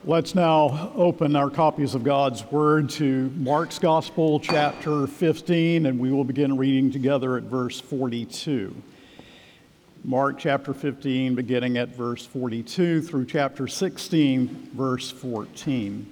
Let's now open our copies of God's Word to Mark's Gospel, chapter 15, and we will begin reading together at verse 42. Mark chapter 15, beginning at verse 42 through chapter 16, verse 14.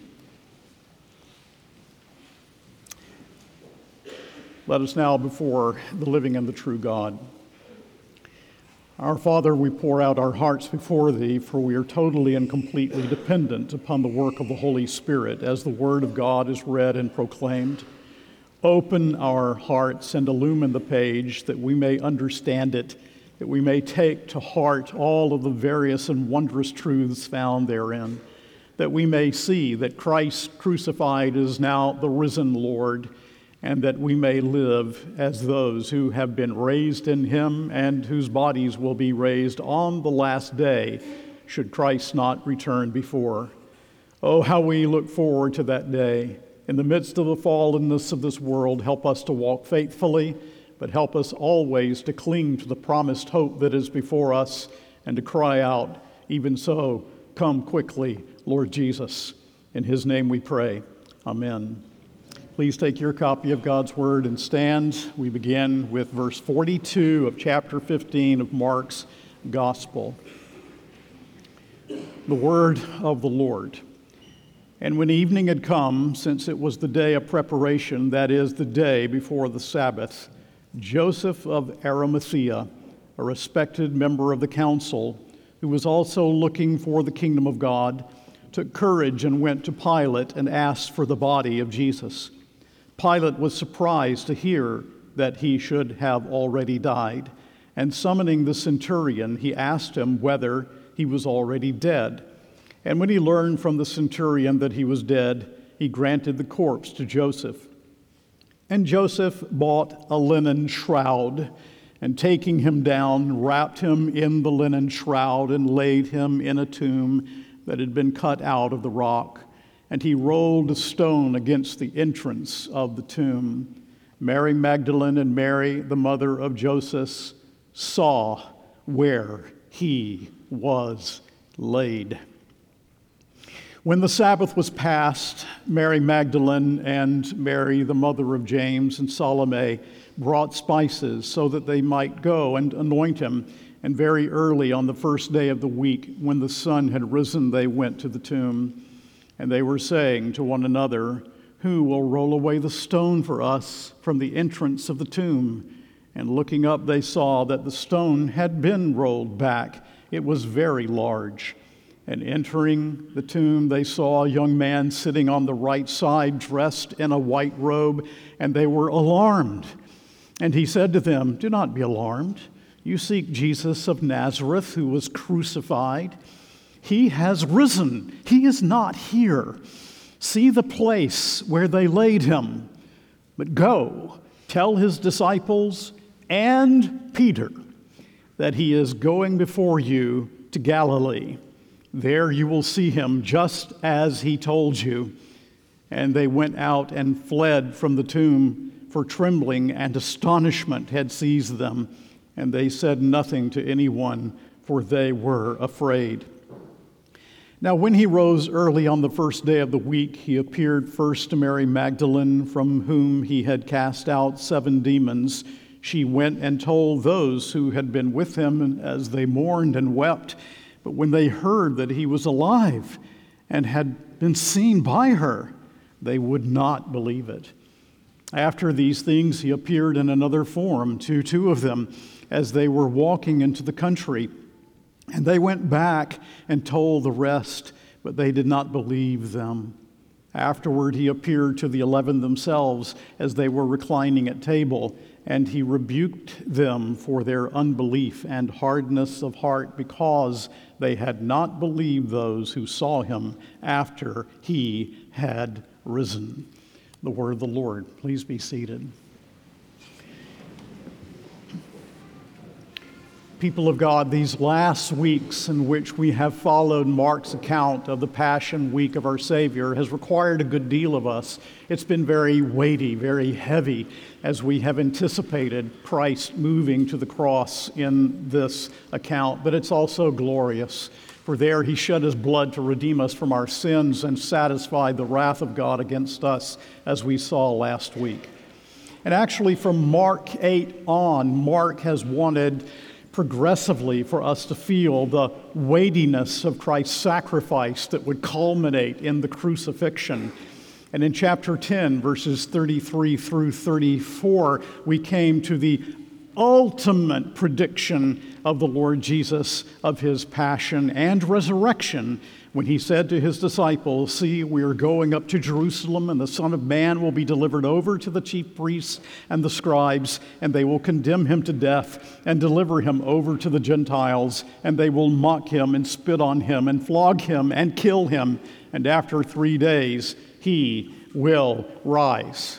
Let us now before the living and the true God. Our Father, we pour out our hearts before Thee, for we are totally and completely dependent upon the work of the Holy Spirit as the Word of God is read and proclaimed. Open our hearts and illumine the page that we may understand it, that we may take to heart all of the various and wondrous truths found therein, that we may see that Christ crucified is now the risen Lord, and that we may live as those who have been raised in Him and whose bodies will be raised on the last day, should Christ not return before. Oh, how we look forward to that day. In the midst of the fallenness of this world, help us to walk faithfully, but help us always to cling to the promised hope that is before us and to cry out, even so, come quickly, Lord Jesus. In His name we pray. Amen. Please take your copy of God's Word and stand. We begin with verse 42 of chapter 15 of Mark's Gospel. The Word of the Lord. And when evening had come, since it was the day of preparation, that is, the day before the Sabbath, Joseph of Arimathea, a respected member of the council, who was also looking for the kingdom of God, took courage and went to Pilate and asked for the body of Jesus. Pilate was surprised to hear that he should have already died, and summoning the centurion, he asked him whether he was already dead. And when he learned from the centurion that he was dead, he granted the corpse to Joseph. And Joseph bought a linen shroud, and taking him down, wrapped him in the linen shroud and laid him in a tomb that had been cut out of the rock. And he rolled a stone against the entrance of the tomb. Mary Magdalene and Mary, the mother of Joseph, saw where he was laid. When the Sabbath was past, Mary Magdalene and Mary, the mother of James, and Salome brought spices so that they might go and anoint him. And very early on the first day of the week, when the sun had risen, they went to the tomb. And they were saying to one another, "Who will roll away the stone for us from the entrance of the tomb?" And looking up, they saw that the stone had been rolled back. It was very large. And entering the tomb, they saw a young man sitting on the right side, dressed in a white robe, and they were alarmed. And he said to them, "Do not be alarmed. You seek Jesus of Nazareth, who was crucified. He has risen. He is not here. See the place where they laid him. But go, tell his disciples and Peter that he is going before you to Galilee. There you will see him just as he told you." And they went out and fled from the tomb, for trembling and astonishment had seized them. And they said nothing to anyone, for they were afraid. Now when he rose early on the first day of the week, he appeared first to Mary Magdalene, from whom he had cast out 7 demons. She went and told those who had been with him as they mourned and wept. But when they heard that he was alive and had been seen by her, they would not believe it. After these things, he appeared in another form to 2 of them as they were walking into the country. And they went back and told the rest, but they did not believe them. Afterward, he appeared to the 11 themselves as they were reclining at table, and he rebuked them for their unbelief and hardness of heart, because they had not believed those who saw him after he had risen. The word of the Lord. Please be seated. People of God, these last weeks in which we have followed Mark's account of the Passion Week of our Savior has required a good deal of us. It's been very weighty, very heavy, as we have anticipated Christ moving to the cross in this account, but it's also glorious. For there he shed his blood to redeem us from our sins and satisfy the wrath of God against us, as we saw last week. And actually, from Mark 8 on, Mark has wanted progressively for us to feel the weightiness of Christ's sacrifice that would culminate in the crucifixion. And in chapter 10, verses 33 through 34, we came to the ultimate prediction of the Lord Jesus of his passion and resurrection when he said to his disciples, "See, we are going up to Jerusalem, and the Son of Man will be delivered over to the chief priests and the scribes, and they will condemn him to death and deliver him over to the Gentiles, and they will mock him and spit on him and flog him and kill him, and after 3 days he will rise."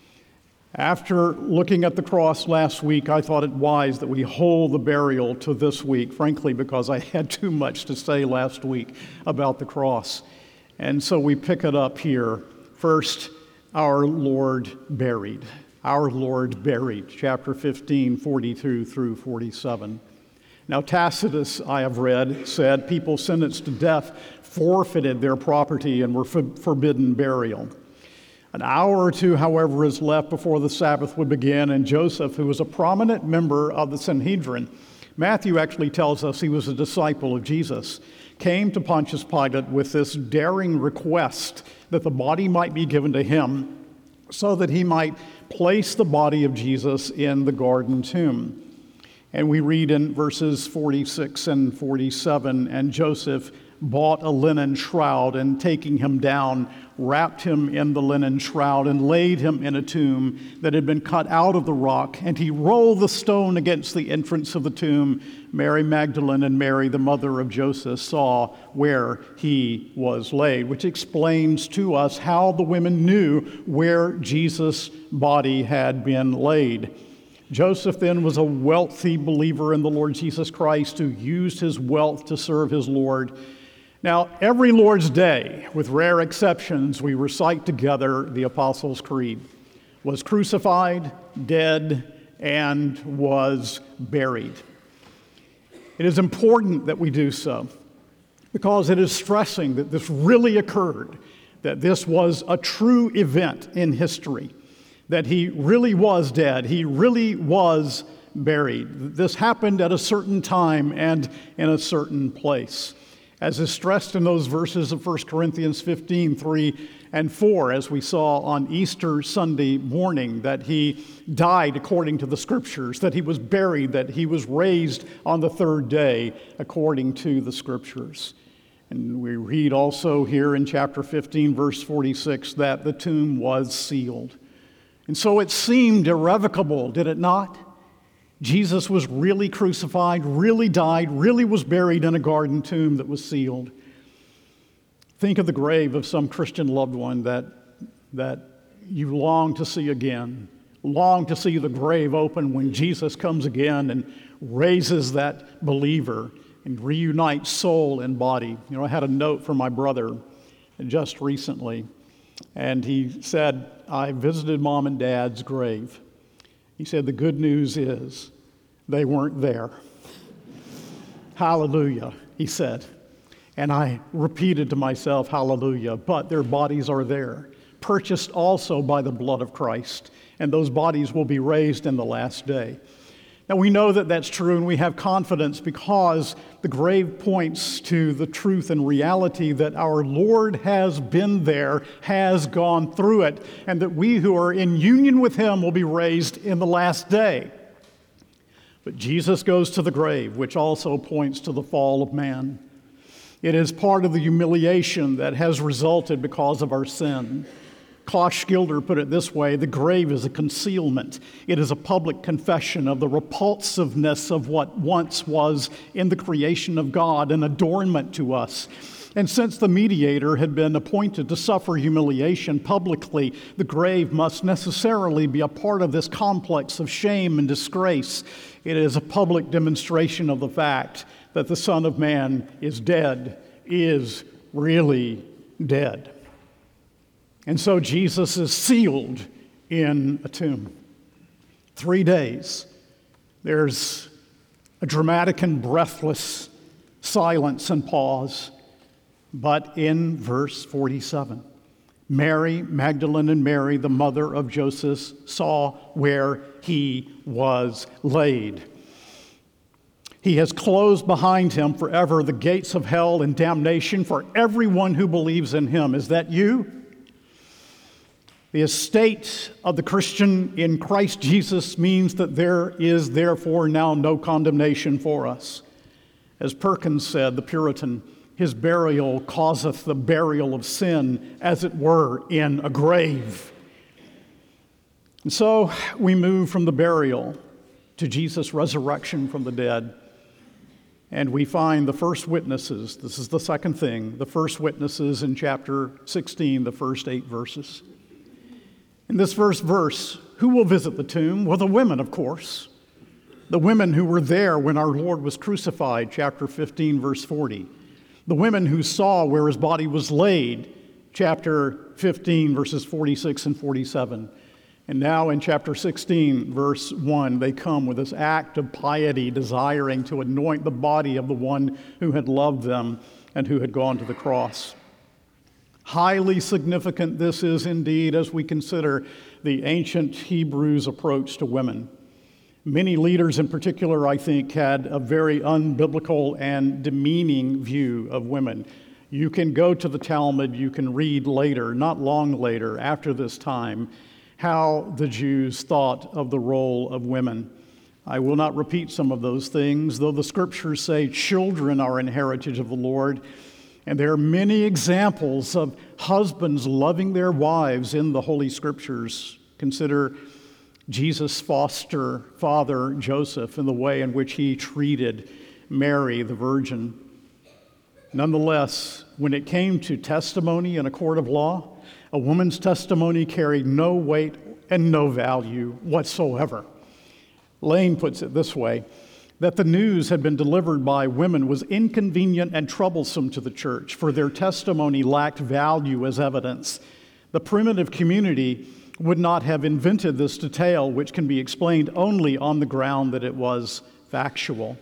After looking at the cross last week, I thought it wise that we hold the burial to this week, frankly, because I had too much to say last week about the cross. And so we pick it up here. First, our Lord buried. Our Lord buried, chapter 15, 42 through 47. Now, Tacitus, I have read, said people sentenced to death forfeited their property and were forbidden burial. An hour or two, however, is left before the Sabbath would begin, and Joseph, who was a prominent member of the Sanhedrin, Matthew actually tells us he was a disciple of Jesus, came to Pontius Pilate with this daring request that the body might be given to him so that he might place the body of Jesus in the garden tomb. And we read in verses 46 and 47, "And Joseph bought a linen shroud, and taking him down, wrapped him in the linen shroud, and laid him in a tomb that had been cut out of the rock. And he rolled the stone against the entrance of the tomb. Mary Magdalene and Mary, the mother of Joseph, saw where he was laid," which explains to us how the women knew where Jesus' body had been laid. Joseph then was a wealthy believer in the Lord Jesus Christ who used his wealth to serve his Lord. Now, every Lord's Day, with rare exceptions, we recite together the Apostles' Creed. Was crucified, dead, and was buried. It is important that we do so because it is stressing that this really occurred, that this was a true event in history, that he really was dead, he really was buried. This happened at a certain time and in a certain place, as is stressed in those verses of 1 Corinthians 15, 3 and 4, as we saw on Easter Sunday morning, that he died according to the Scriptures, that he was buried, that he was raised on the third day according to the Scriptures. And we read also here in chapter 15, verse 46, that the tomb was sealed. And so it seemed irrevocable, did it not? Jesus was really crucified, really died, really was buried in a garden tomb that was sealed. Think of the grave of some Christian loved one that you long to see again, long to see the grave open when Jesus comes again and raises that believer and reunites soul and body. You know, I had a note from my brother just recently, and he said, "I visited Mom and Dad's grave." He said, "The good news is they weren't there." Hallelujah, he said. And I repeated to myself, hallelujah, but their bodies are there, purchased also by the blood of Christ, and those bodies will be raised in the last day. Now, we know that that's true, and we have confidence because the grave points to the truth and reality that our Lord has been there, has gone through it, and that we who are in union with him will be raised in the last day. But Jesus goes to the grave, which also points to the fall of man. It is part of the humiliation that has resulted because of our sin. Klaus Schilder put it this way: the grave is a concealment. It is a public confession of the repulsiveness of what once was in the creation of God, an adornment to us. And since the mediator had been appointed to suffer humiliation publicly, the grave must necessarily be a part of this complex of shame and disgrace. It is a public demonstration of the fact that the Son of Man is dead, is really dead. And so Jesus is sealed in a tomb. 3 days. There's a dramatic and breathless silence and pause. But in verse 47, Mary Magdalene and Mary, the mother of Joseph, saw where he was laid. He has closed behind him forever the gates of hell and damnation for everyone who believes in him. Is that you? The estate of the Christian in Christ Jesus means that there is therefore now no condemnation for us. As Perkins said, the Puritan, his burial causeth the burial of sin, as it were, in a grave. And so we move from the burial to Jesus' resurrection from the dead. And we find the first witnesses. This is the second thing. The first witnesses in chapter 16, the first 8 verses. In this first verse, who will visit the tomb? Well, the women, of course. The women who were there when our Lord was crucified, chapter 15, verse 40. The women who saw where his body was laid, chapter 15, verses 46 and 47. And now in chapter 16, verse 1, they come with this act of piety, desiring to anoint the body of the one who had loved them and who had gone to the cross. Highly significant this is indeed as we consider the ancient Hebrews' approach to women. Many leaders in particular, I think, had a very unbiblical and demeaning view of women. You can go to the Talmud, you can read later, not long later, after this time, how the Jews thought of the role of women. I will not repeat some of those things, though the scriptures say children are an heritage of the Lord. And there are many examples of husbands loving their wives in the Holy Scriptures. Consider Jesus' foster father, Joseph, and the way in which he treated Mary, the virgin. Nonetheless, when it came to testimony in a court of law, a woman's testimony carried no weight and no value whatsoever. Lane puts it this way, that the news had been delivered by women was inconvenient and troublesome to the church, for their testimony lacked value as evidence. The primitive community would not have invented this detail, which can be explained only on the ground that it was factual.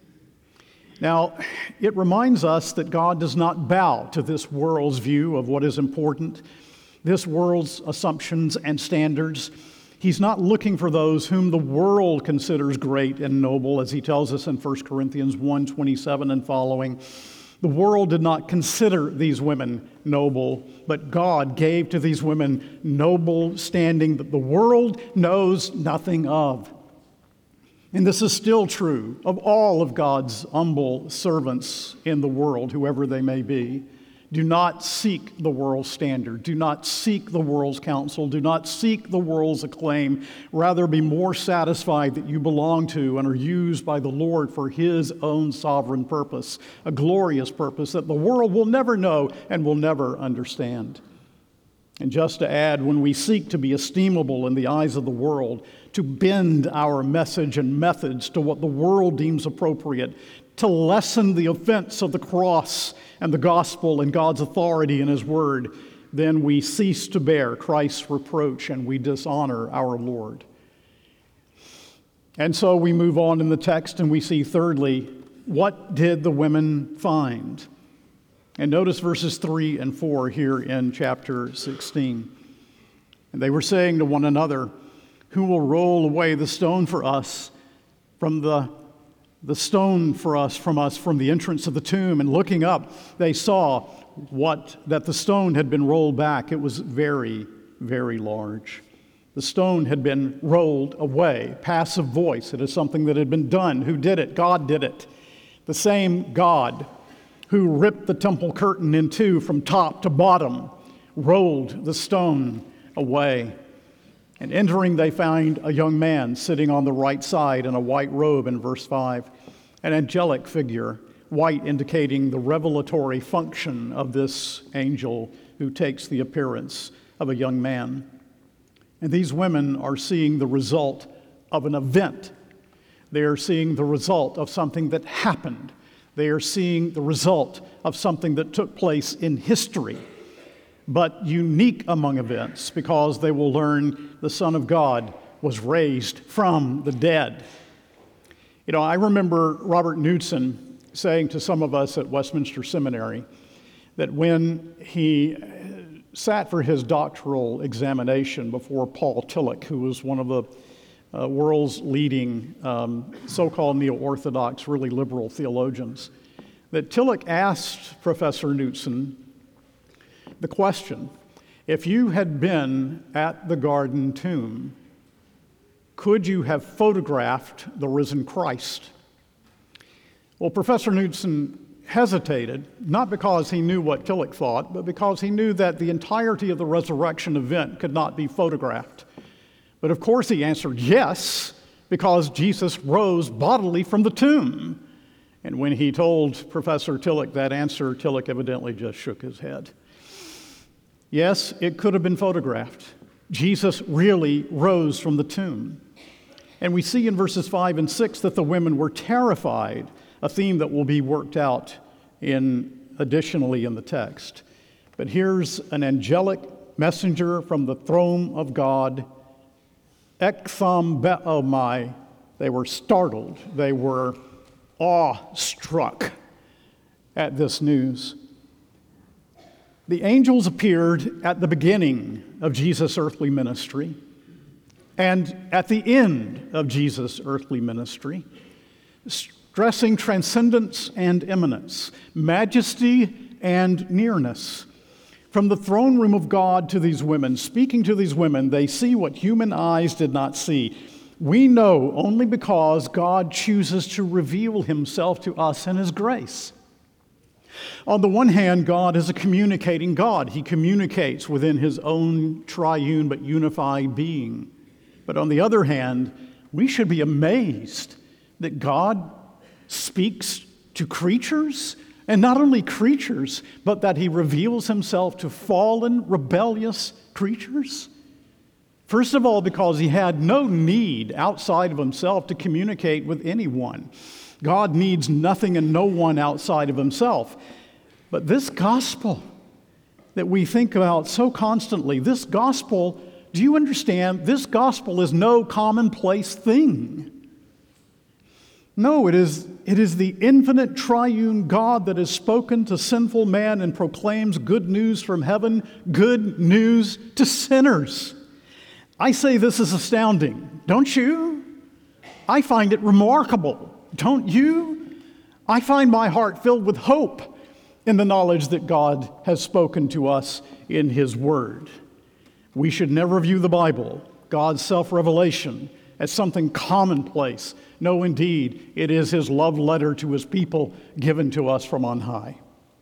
Now, it reminds us that God does not bow to this world's view of what is important, this world's assumptions and standards. He's not looking for those whom the world considers great and noble, as he tells us in 1 Corinthians 1:27 and following. The world did not consider these women noble, but God gave to these women noble standing that the world knows nothing of. And this is still true of all of God's humble servants in the world, whoever they may be. Do not seek the world's standard. Do not seek the world's counsel. Do not seek the world's acclaim. Rather, be more satisfied that you belong to and are used by the Lord for his own sovereign purpose, a glorious purpose that the world will never know and will never understand. And just to add, when we seek to be esteemable in the eyes of the world, to bend our message and methods to what the world deems appropriate, to lessen the offense of the cross and the gospel and God's authority in his word, then we cease to bear Christ's reproach and we dishonor our Lord. And so we move on in the text and we see, thirdly, what did the women find? And notice verses 3 and 4 here in chapter 16. And they were saying to one another, who will roll away the stone for us from the stone for us from the entrance of the tomb? And looking up, they saw that the stone had been rolled back. It was very, very large. The stone had been rolled away. Passive voice. It is something that had been done. Who did it? God did it. The same God who ripped the temple curtain in two from top to bottom rolled the stone away. And entering, they find a young man sitting on the right side in a white robe in verse 5, an angelic figure, white indicating the revelatory function of this angel who takes the appearance of a young man. And these women are seeing the result of an event. They are seeing the result of something that happened. They are seeing the result of something that took place in history, but unique among events, because they will learn the Son of God was raised from the dead. You know, I remember Robert Knudsen saying to some of us at Westminster Seminary that when he sat for his doctoral examination before Paul Tillich, who was one of the world's leading so-called neo-Orthodox, really liberal theologians, that Tillich asked Professor Knudsen the question, if you had been at the Garden Tomb, could you have photographed the risen Christ? Well, Professor Knudsen hesitated, not because he knew what Tillich thought, but because he knew that the entirety of the resurrection event could not be photographed. But of course he answered yes, because Jesus rose bodily from the tomb. And when he told Professor Tillich that answer, Tillich evidently just shook his head. Yes, it could have been photographed. Jesus really rose from the tomb. And we see in verses 5 and 6 that the women were terrified, a theme that will be worked out additionally in the text. But here's an angelic messenger from the throne of God, ektham be'omai. They were startled. They were awestruck at this news. The angels appeared at the beginning of Jesus' earthly ministry and at the end of Jesus' earthly ministry, stressing transcendence and immanence, majesty and nearness. From the throne room of God to these women, speaking to these women, they see what human eyes did not see. We know only because God chooses to reveal himself to us in his grace. On the one hand, God is a communicating God. He communicates within his own triune but unified being. But on the other hand, we should be amazed that God speaks to creatures, and not only creatures, but that he reveals himself to fallen, rebellious creatures. First of all, because he had no need outside of himself to communicate with anyone. God needs nothing and no one outside of himself. But this gospel that we think about so constantly, this gospel, do you understand? This gospel is no commonplace thing. No, it is the infinite triune God that has spoken to sinful man and proclaims good news from heaven, good news to sinners. I say this is astounding, don't you? I find it remarkable, don't you? I find my heart filled with hope in the knowledge that God has spoken to us in his word. We should never view the Bible, God's self-revelation, as something commonplace. No, indeed, it is his love letter to his people given to us from on high.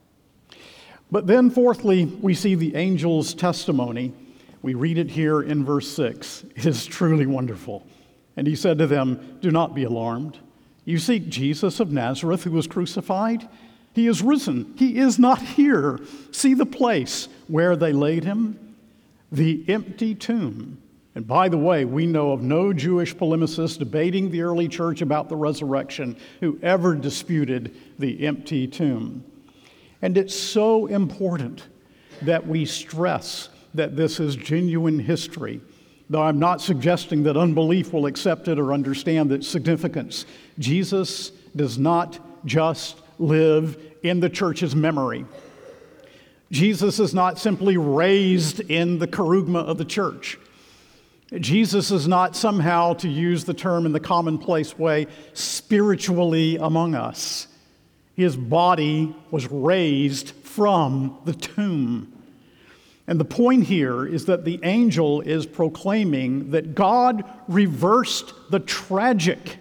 But then, fourthly, we see the angel's testimony. We read it here in verse 6. It is truly wonderful. And he said to them, "Do not be alarmed. You seek Jesus of Nazareth who was crucified? He is risen. He is not here. See the place where they laid him, the empty tomb." And by the way, we know of no Jewish polemicist debating the early church about the resurrection who ever disputed the empty tomb. And it's so important that we stress that this is genuine history, though I'm not suggesting that unbelief will accept it or understand its significance. Jesus does not just live in the church's memory. Jesus is not simply raised in the kerygma of the church. Jesus is not somehow, to use the term in the commonplace way, spiritually among us. His body was raised from the tomb. And the point here is that the angel is proclaiming that God reversed the tragic,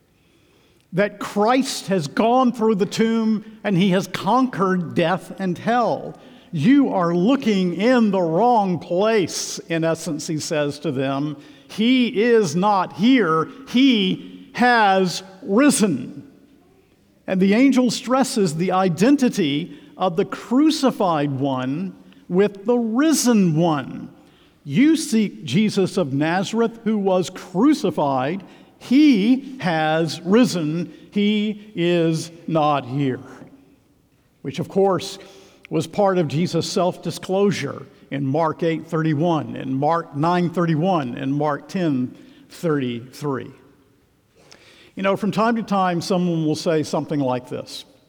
that Christ has gone through the tomb and he has conquered death and hell. You are looking in the wrong place, in essence, he says to them. He is not here. He has risen. And the angel stresses the identity of the crucified one with the risen one. You seek Jesus of Nazareth who was crucified. He has risen. He is not here. Which, of course, was part of Jesus' self-disclosure in Mark 8:31, in Mark 9:31, and Mark 10:33. You know, from time to time, someone will say something like this.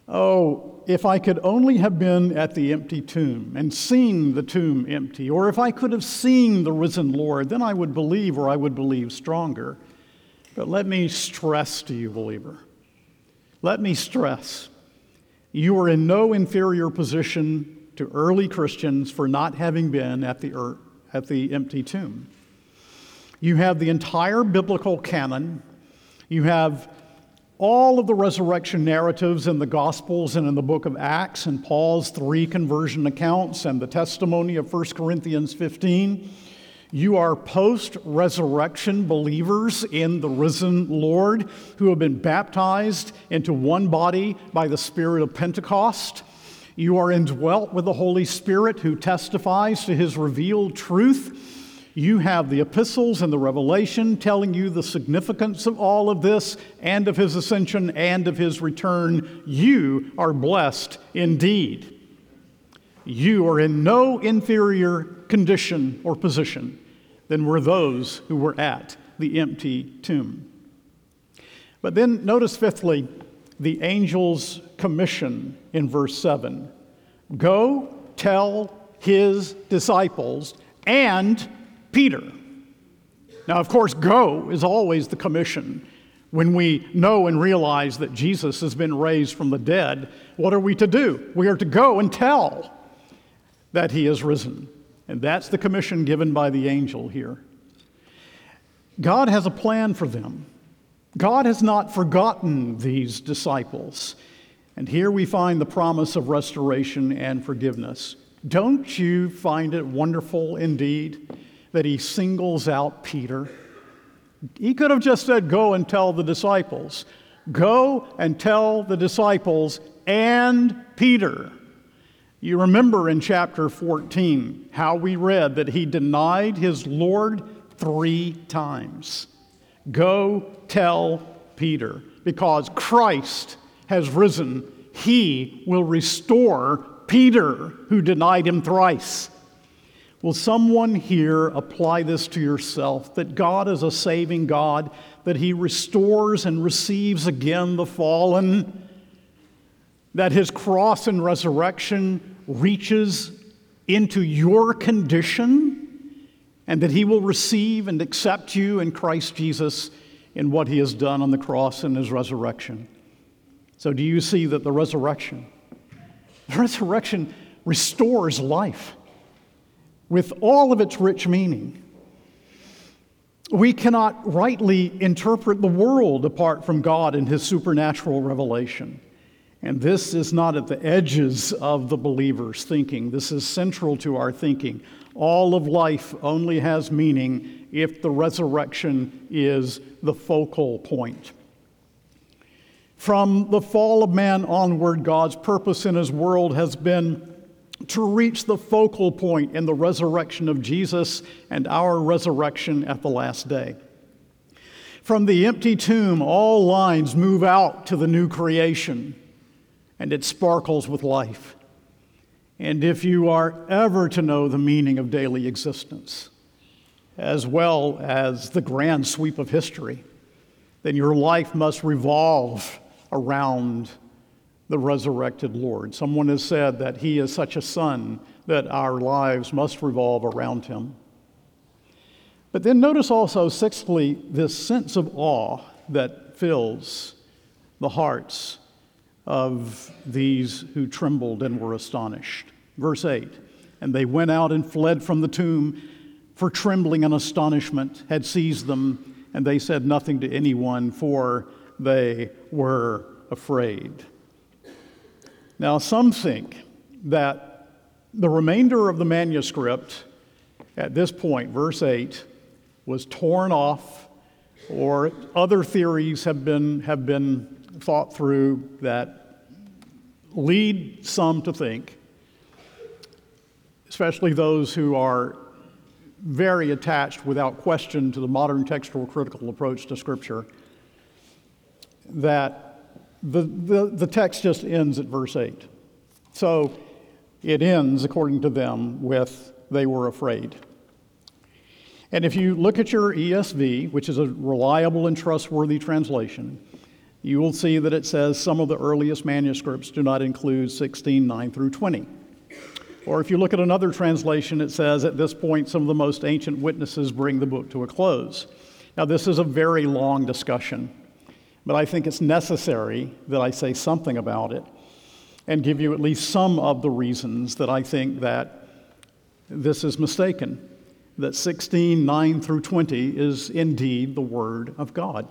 Oh, if I could only have been at the empty tomb and seen the tomb empty, or if I could have seen the risen Lord, then I would believe, or I would believe stronger. But let me stress to you, believer, let me stress, you are in no inferior position to early Christians for not having been at the empty tomb. You have the entire biblical canon. You have all of the resurrection narratives in the Gospels and in the book of Acts and Paul's 3 conversion accounts and the testimony of 1 Corinthians 15. You are post-resurrection believers in the risen Lord who have been baptized into one body by the Spirit of Pentecost. You are indwelt with the Holy Spirit who testifies to his revealed truth. You have the epistles and the revelation telling you the significance of all of this and of his ascension and of his return. You are blessed indeed. You are in no inferior condition or position than were those who were at the empty tomb. But then notice fifthly, the angel's commission in verse 7. Go tell his disciples and Peter. Now, of course, go is always the commission. When we know and realize that Jesus has been raised from the dead, what are we to do? We are to go and tell that he is risen. And that's the commission given by the angel here. God has a plan for them. God has not forgotten these disciples. And here we find the promise of restoration and forgiveness. Don't you find it wonderful indeed that he singles out Peter? He could have just said, go and tell the disciples. Go and tell the disciples and Peter. You remember in chapter 14 how we read that he denied his Lord 3 times. Go tell Peter, because Christ has risen. He will restore Peter, who denied him thrice. Will someone here apply this to yourself, that God is a saving God, that he restores and receives again the fallen, that his cross and resurrection reaches into your condition, and that he will receive and accept you in Christ Jesus in what he has done on the cross and his resurrection? So do you see that the resurrection restores life with all of its rich meaning? We cannot rightly interpret the world apart from God and his supernatural revelation. And this is not at the edges of the believer's thinking. This is central to our thinking. All of life only has meaning if the resurrection is the focal point. From the fall of man onward, God's purpose in his world has been to reach the focal point in the resurrection of Jesus and our resurrection at the last day. From the empty tomb, all lines move out to the new creation, and it sparkles with life. And if you are ever to know the meaning of daily existence, as well as the grand sweep of history, then your life must revolve around the resurrected Lord. Someone has said that he is such a son that our lives must revolve around him. But then notice also, sixthly, this sense of awe that fills the hearts of these who trembled and were astonished. Verse 8, and they went out and fled from the tomb, for trembling and astonishment had seized them, and they said nothing to anyone, for they were afraid. Now, some think that the remainder of the manuscript at this point, verse 8, was torn off, or other theories have been thought through that lead some to think, especially those who are very attached without question to the modern textual critical approach to Scripture, that the text just ends at verse 8. So it ends, according to them, with they were afraid. And if you look at your ESV, which is a reliable and trustworthy translation, you will see that it says some of the earliest manuscripts do not include 16:9 through 20. Or if you look at another translation, it says, at this point, some of the most ancient witnesses bring the book to a close. Now, this is a very long discussion, but I think it's necessary that I say something about it and give you at least some of the reasons that I think that this is mistaken, that 16:9 through 20 is indeed the Word of God.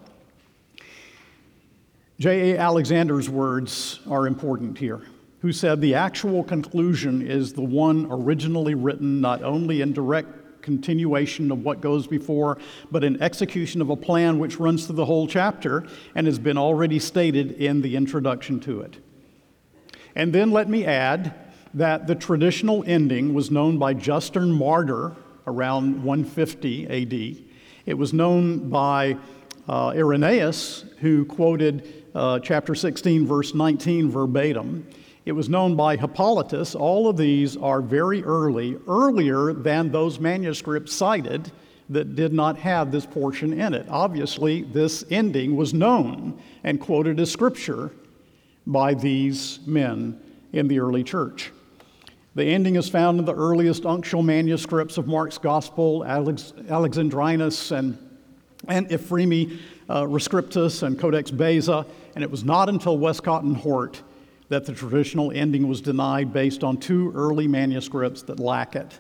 J.A. Alexander's words are important here, who said the actual conclusion is the one originally written not only in direct continuation of what goes before, but in execution of a plan which runs through the whole chapter and has been already stated in the introduction to it. And then let me add that the traditional ending was known by Justin Martyr around 150 A.D. It was known by Irenaeus, who quoted chapter 16, verse 19 verbatim. It was known by Hippolytus. All of these are very early, earlier than those manuscripts cited that did not have this portion in it. Obviously, this ending was known and quoted as scripture by these men in the early church. The ending is found in the earliest uncial manuscripts of Mark's Gospel, Alexandrinus and Ephraemi Rescriptus and Codex Beza, and it was not until Westcott and Hort that the traditional ending was denied based on two early manuscripts that lack it.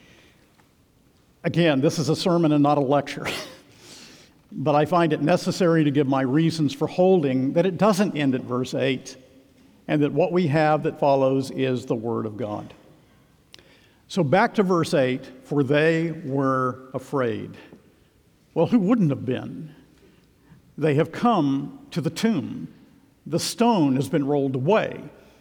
Again, this is a sermon and not a lecture, but I find it necessary to give my reasons for holding that it doesn't end at verse 8, and that what we have that follows is the Word of God. So back to verse 8, for they were afraid. Well, who wouldn't have been? They have come to the tomb. The stone has been rolled away.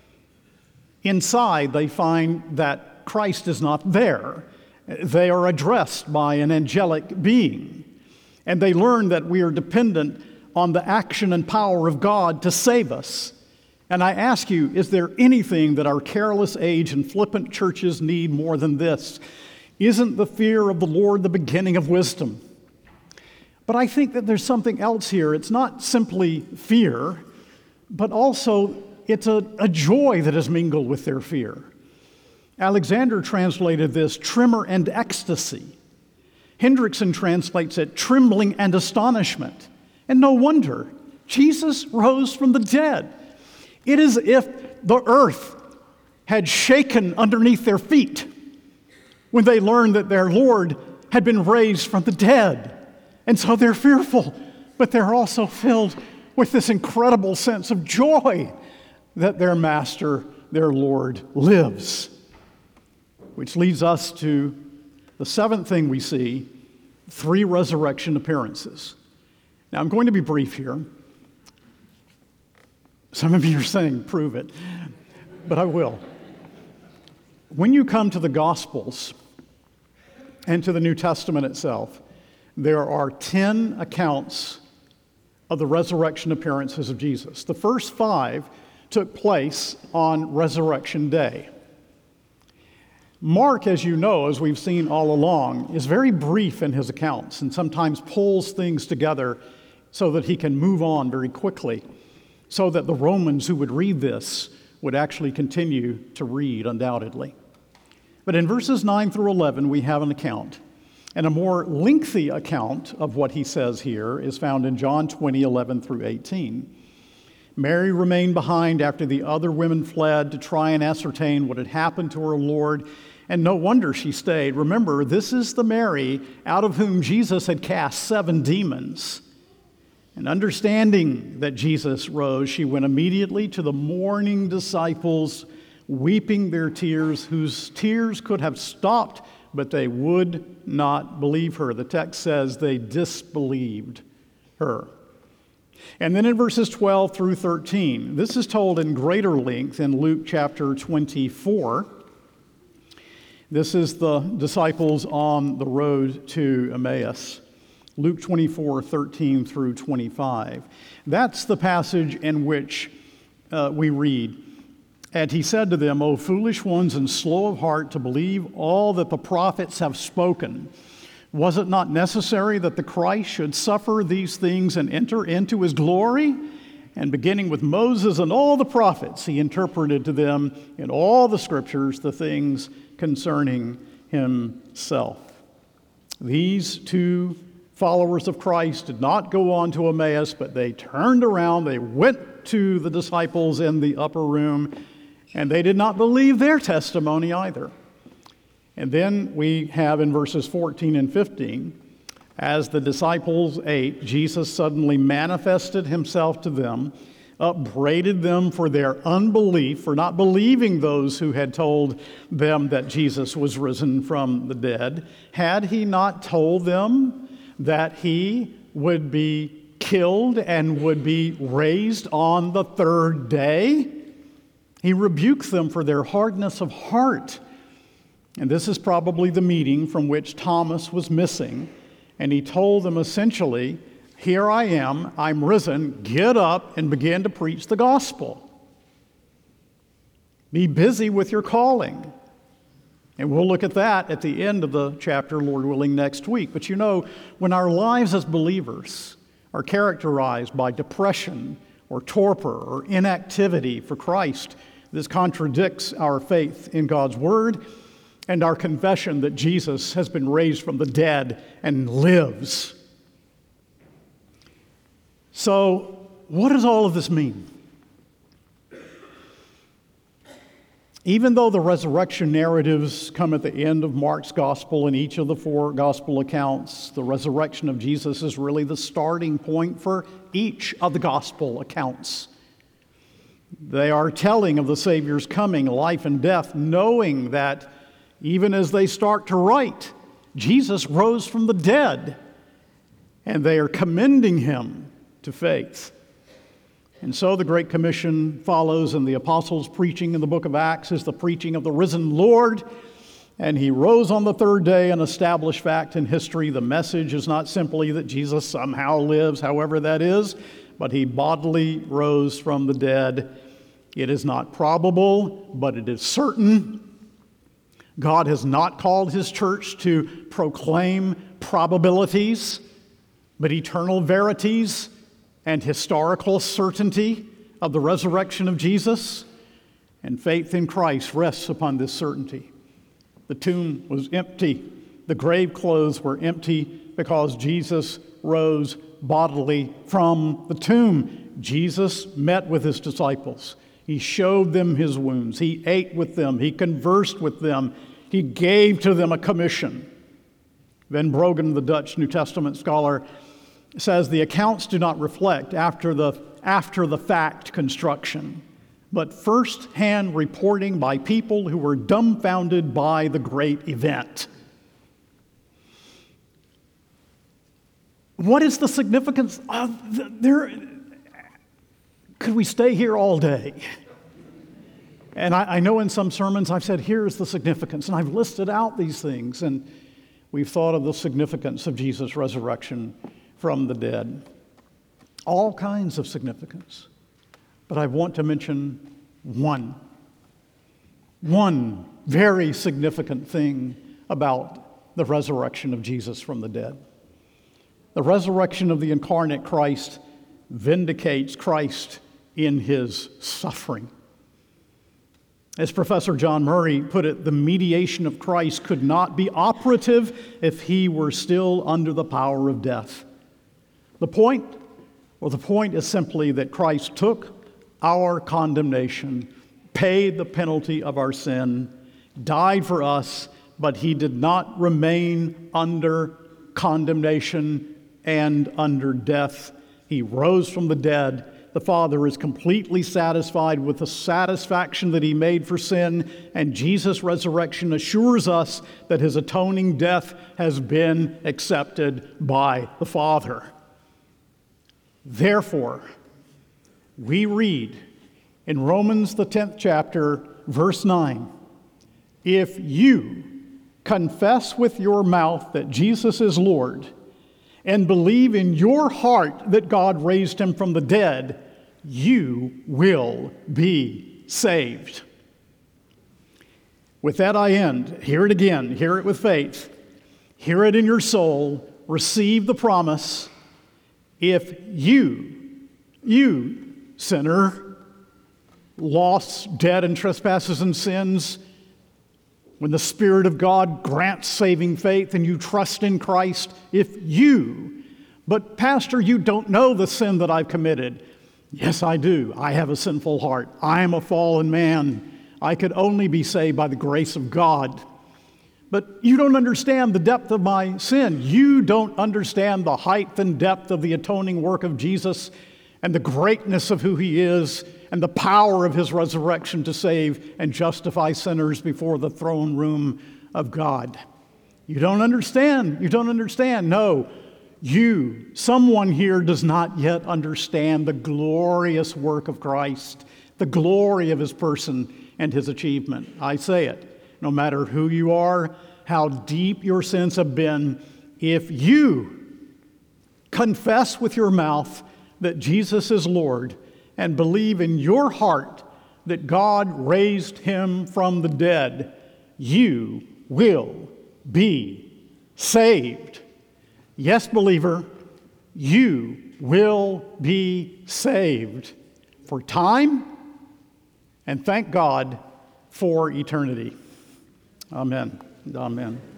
Inside, they find that Christ is not there. They are addressed by an angelic being. And they learn that we are dependent on the action and power of God to save us. And I ask you, is there anything that our careless age and flippant churches need more than this? Isn't the fear of the Lord the beginning of wisdom? But I think that there's something else here. It's not simply fear, but also it's a joy that is mingled with their fear. Alexander translated this tremor and ecstasy. Hendrickson translates it trembling and astonishment. And no wonder, Jesus rose from the dead. It is as if the earth had shaken underneath their feet when they learned that their Lord had been raised from the dead. And so they're fearful, but they're also filled with this incredible sense of joy that their Master, their Lord, lives. Which leads us to the seventh thing we see, 3 resurrection appearances. Now, I'm going to be brief here. Some of you are saying, prove it, but I will. When you come to the Gospels and to the New Testament itself, there are 10 accounts of the resurrection appearances of Jesus. The first 5 took place on Resurrection Day. Mark, as you know, as we've seen all along, is very brief in his accounts and sometimes pulls things together so that he can move on very quickly, so that the Romans who would read this would actually continue to read, undoubtedly. But in verses 9 through 11, we have an account. And a more lengthy account of what he says here is found in John 20, 11 through 18. Mary remained behind after the other women fled to try and ascertain what had happened to her Lord, and no wonder she stayed. Remember, this is the Mary out of whom Jesus had cast 7 demons. And understanding that Jesus rose, she went immediately to the mourning disciples, weeping their tears, whose tears could have stopped, but they would not believe her. The text says they disbelieved her. And then in verses 12 through 13, this is told in greater length in Luke chapter 24. This is the disciples on the road to Emmaus. Luke 24, 13 through 25. That's the passage in which we read, "And he said to them, O foolish ones and slow of heart to believe all that the prophets have spoken. Was it not necessary that the Christ should suffer these things and enter into his glory?" And beginning with Moses and all the prophets, he interpreted to them in all the scriptures the things concerning himself. These two followers of Christ did not go on to Emmaus, but they turned around, they went to the disciples in the upper room, and they did not believe their testimony either. And then we have in verses 14 and 15, as the disciples ate, Jesus suddenly manifested himself to them, upbraided them for their unbelief, for not believing those who had told them that Jesus was risen from the dead. Had he not told them that he would be killed and would be raised on the third day? He rebukes them for their hardness of heart. And this is probably the meeting from which Thomas was missing. And he told them essentially, here I am, I'm risen, get up and begin to preach the gospel. Be busy with your calling. And we'll look at that at the end of the chapter, Lord willing, next week. But you know, when our lives as believers are characterized by depression or torpor or inactivity for Christ, this contradicts our faith in God's word and our confession that Jesus has been raised from the dead and lives. So, what does all of this mean? Even though the resurrection narratives come at the end of Mark's gospel in each of the 4 gospel accounts, the resurrection of Jesus is really the starting point for each of the gospel accounts. They are telling of the Savior's coming, life and death, knowing that even as they start to write, Jesus rose from the dead, and they are commending him to faith. And so the Great Commission follows, and the apostles' preaching in the book of Acts is the preaching of the risen Lord, and he rose on the third day, an established fact in history. The message is not simply that Jesus somehow lives, however that is, but he bodily rose from the dead. It is not probable, but it is certain. God has not called his church to proclaim probabilities, but eternal verities and historical certainty of the resurrection of Jesus. And faith in Christ rests upon this certainty. The tomb was empty. The grave clothes were empty because Jesus rose bodily from the tomb. Jesus met with his disciples. He showed them his wounds. He ate with them. He conversed with them. He gave to them a commission. Van Brogen, the Dutch New Testament scholar, says the accounts do not reflect after the fact construction, but first-hand reporting by people who were dumbfounded by the great event. What is the significance of could we stay here all day? And I know in some sermons I've said, here's the significance, and I've listed out these things, and we've thought of the significance of Jesus' resurrection from the dead. All kinds of significance. But I want to mention one very significant thing about the resurrection of Jesus from the dead. The resurrection of the incarnate Christ vindicates Christ in his suffering. As Professor John Murray put it, the mediation of Christ could not be operative if he were still under the power of death. The point is simply that Christ took our condemnation, paid the penalty of our sin, died for us, but he did not remain under condemnation and under death. He rose from the dead. The Father is completely satisfied with the satisfaction that he made for sin, and Jesus' resurrection assures us that his atoning death has been accepted by the Father. Therefore, we read in Romans, the 10th chapter, verse 9, if you confess with your mouth that Jesus is Lord and believe in your heart that God raised him from the dead, you will be saved. With that I end. Hear it again. Hear it with faith. Hear it in your soul. Receive the promise. If you sinner, lost, dead in trespasses and sins, when the Spirit of God grants saving faith and you trust in Christ, but Pastor, you don't know the sin that I've committed. Yes, I do. I have a sinful heart. I am a fallen man. I could only be saved by the grace of God. But you don't understand the depth of my sin. You don't understand the height and depth of the atoning work of Jesus and the greatness of who he is and the power of his resurrection to save and justify sinners before the throne room of God. You don't understand. You don't understand. No, someone here does not yet understand the glorious work of Christ, the glory of his person and his achievement. I say it. No matter who you are, how deep your sins have been, if you confess with your mouth that Jesus is Lord and believe in your heart that God raised him from the dead, you will be saved. Yes, believer, you will be saved for time and thank God for eternity. Amen. Amen.